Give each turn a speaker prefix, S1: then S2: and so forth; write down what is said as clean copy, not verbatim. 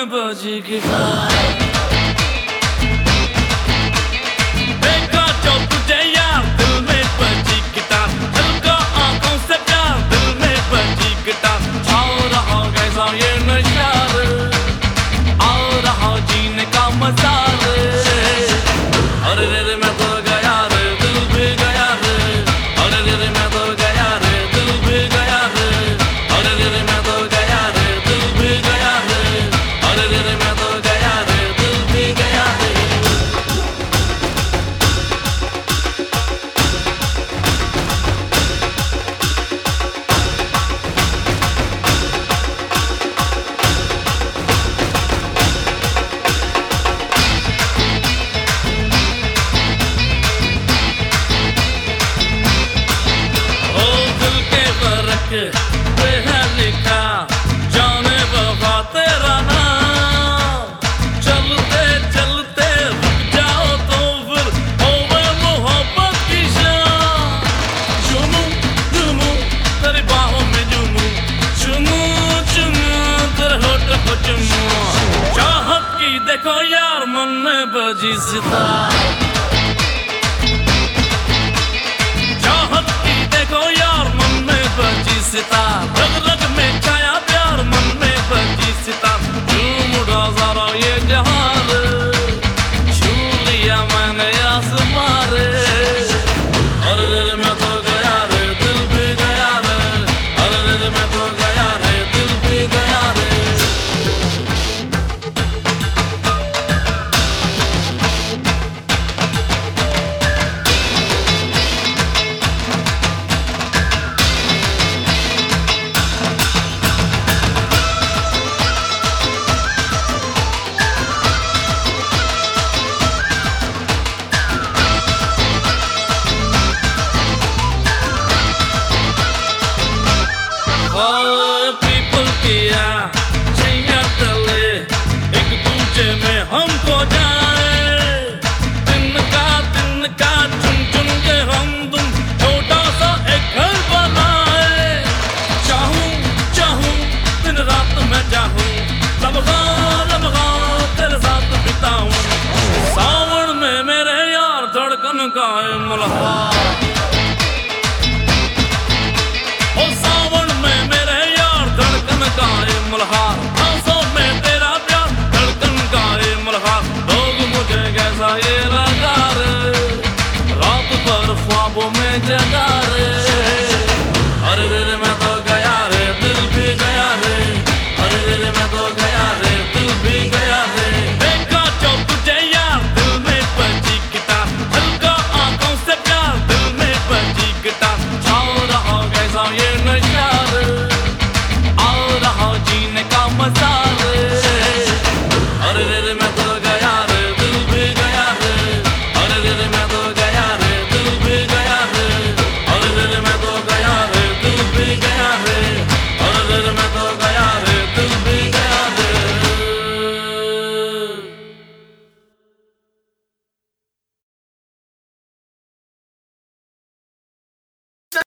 S1: में बजी गिटार। देखा जो तुझे यार दिल में बजी गिटार, दिल का आंखों से प्यार दिल में बजी गिटार। आओ रहा कैसा ये नशा रे, आओ रहा जीने का मजा रे। अरे रे रे मैं तो गया रे, दिल भी गया रे। अरे रे रे मैं तो गया रे, दिल भी गया रे। अरे रे रे मैं तो गया रे, दिल भी गया रे। अरे रे रे मैं तो गया रे, दिल भी गया रे। पे है लिखा जाने वफा तेरा नाम। चलते चलते रुक जाओ तो फिर होवे मोहब्बत की शाम। चुमूं चुमूं तेरी बाहों में चुमूं, चुमूं चुमूं तेरे होठ को चुमूं। चाहत की देखो यार मन में बजी सितार। चाहत की देखो यार मन में बजी सितार।